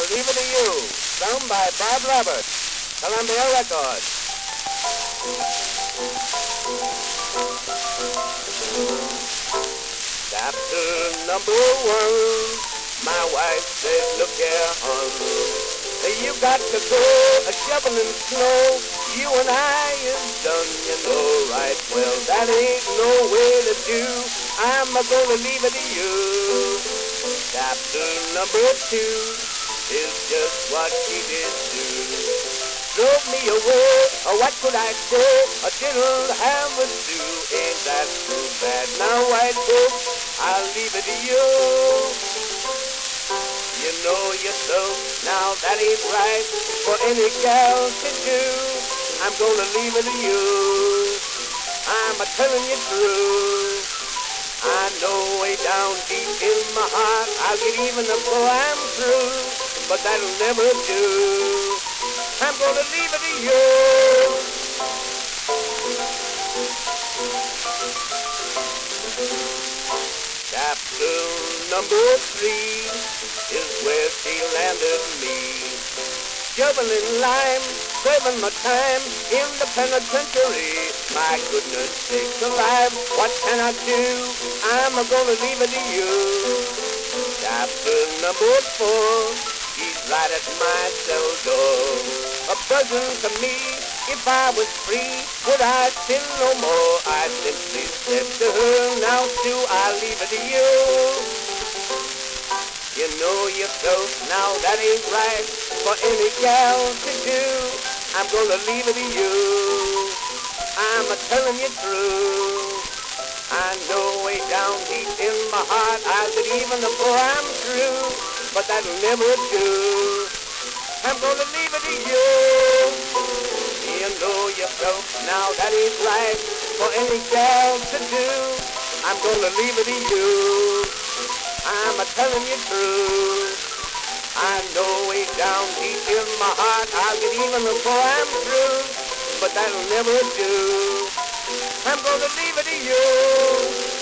I'll leave it to you. Sung by Bob Roberts, Columbia Records. Chapter number 1. My wife said, look here, hon, you got to go a-shoveling snow. You and I is done, you know right well. That ain't no way to do. I'm gonna leave it to you. Chapter number 2 is just what she did do. Drove me away, what could I say? I didn't have a do. Ain't that too bad? Now, white folks, I'll leave it to you. You know yourself, now that ain't right for any gal to do. I'm gonna leave it to you. I'm a-telling you true. I know way down deep in my heart I'll get even before I'm through, but that'll never do. I'm gonna leave it to you. Chapter number 3 is where she landed me. Shoveling lime, serving my time in the penitentiary. My goodness sakes alive, what can I do? I'm gonna leave it to you. Chapter number 4, she's right at my cell door. A present to me, if I was free, would I sin no more? I simply said to her, now Sue, I'll leave it to you. You know yourself, now that ain't right for any gal to do. I'm gonna leave it to you. I'm a-telling you true. I know way down deep in my heart I'll get even before I'm through, but that'll never do. I'm gonna leave it to you. You know yourself, now that ain't right for any gal to do. I'm gonna leave it to you. I'm a-telling you true. I know way down deep in my heart I'll get even before I'm through, but that'll never do. I'm gonna leave it to you.